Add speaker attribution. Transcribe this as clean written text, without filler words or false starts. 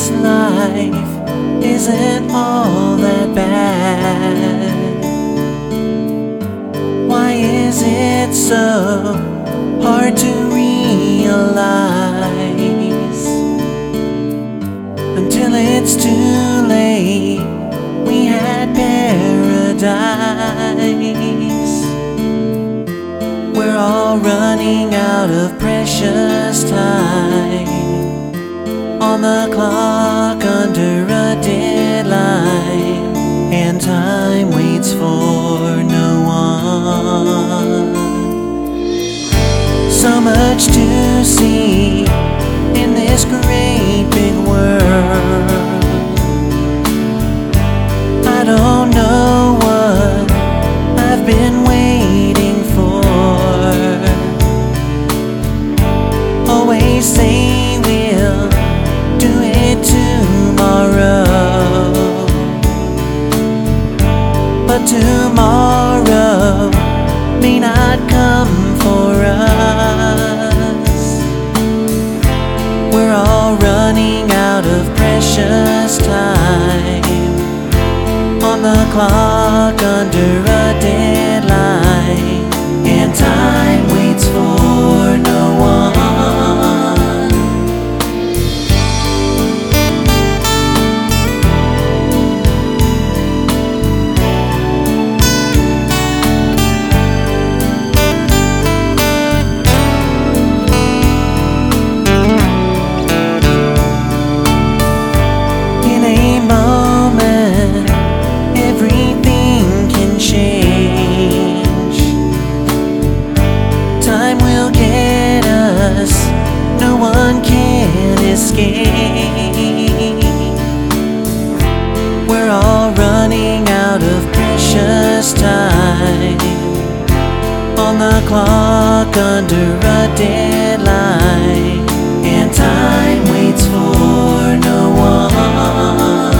Speaker 1: this life isn't all that bad. Why is it so hard to realize until it's too late? We had paradise. We're all running out of precious time, on the clock under a deadline, and time waits for no one. So much to see in this great big world. I don't know what I've been waiting for. Always say we'll do it tomorrow, but tomorrow may not come for us. We're all running out of precious time, on the clock under a deadline, and time waits for no one. In a moment, everything can change. Time will get us, no one can escape. We're all running out of precious time, on the clock under a deadline, and time waits for no one.